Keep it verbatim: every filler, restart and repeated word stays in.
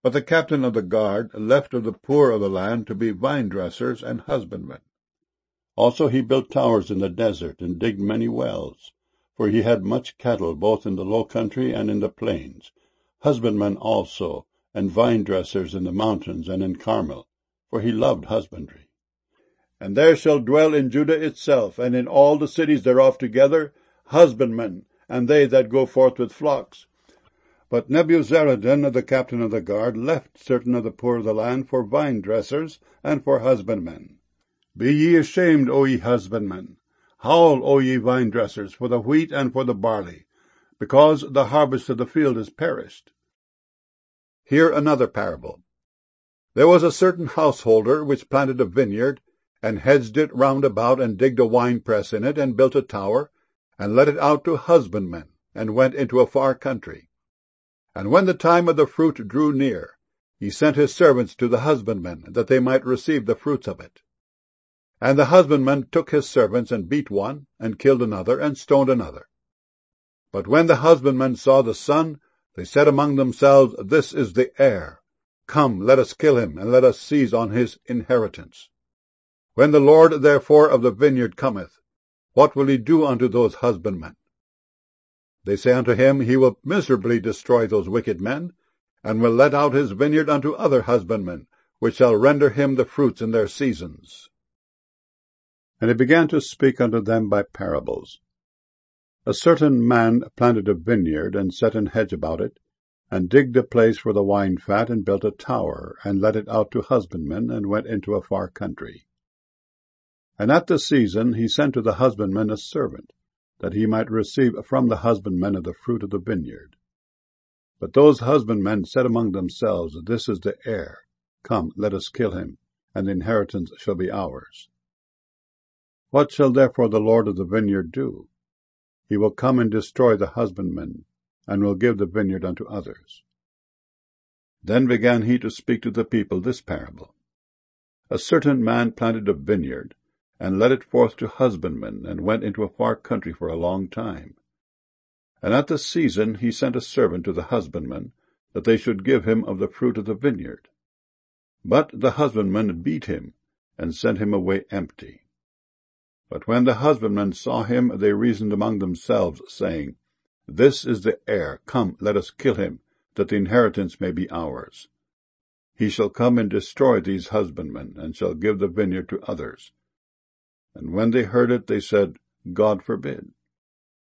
But the captain of the guard left of the poor of the land to be vine-dressers and husbandmen. Also he built towers in the desert, and digged many wells, for he had much cattle both in the low country and in the plains, husbandmen also, and vine-dressers in the mountains and in Carmel, for he loved husbandry. And there shall dwell in Judah itself, and in all the cities thereof together, husbandmen, and they that go forth with flocks. But Nebuzaradan, the captain of the guard, left certain of the poor of the land for vine-dressers and for husbandmen. Be ye ashamed, O ye husbandmen! Howl, O ye vine-dressers, for the wheat and for the barley, because the harvest of the field is perished. Hear another parable. There was a certain householder which planted a vineyard, and hedged it round about, and digged a winepress in it, and built a tower, and let it out to husbandmen, and went into a far country. And when the time of the fruit drew near, he sent his servants to the husbandmen, that they might receive the fruits of it. And the husbandman took his servants, and beat one, and killed another, and stoned another. But when the husbandmen saw the son, they said among themselves, This is the heir. Come, let us kill him, and let us seize on his inheritance. When the Lord therefore of the vineyard cometh, what will he do unto those husbandmen? They say unto him, He will miserably destroy those wicked men, and will let out his vineyard unto other husbandmen, which shall render him the fruits in their seasons. And he began to speak unto them by parables. A certain man planted a vineyard, and set an hedge about it, and digged a place for the wine fat, and built a tower, and let it out to husbandmen, and went into a far country. And at the season he sent to the husbandman a servant, that he might receive from the husbandmen of the fruit of the vineyard. But those husbandmen said among themselves, This is the heir. Come, let us kill him, and the inheritance shall be ours. What shall therefore the Lord of the vineyard do? He will come and destroy the husbandmen, and will give the vineyard unto others. Then began he to speak to the people this parable. A certain man planted a vineyard, and led it forth to husbandmen, and went into a far country for a long time. And at the season he sent a servant to the husbandmen, that they should give him of the fruit of the vineyard. But the husbandmen beat him, and sent him away empty. But when the husbandmen saw him, they reasoned among themselves, saying, This is the heir. Come, let us kill him, that the inheritance may be ours. He shall come and destroy these husbandmen, and shall give the vineyard to others. And when they heard it, they said, God forbid.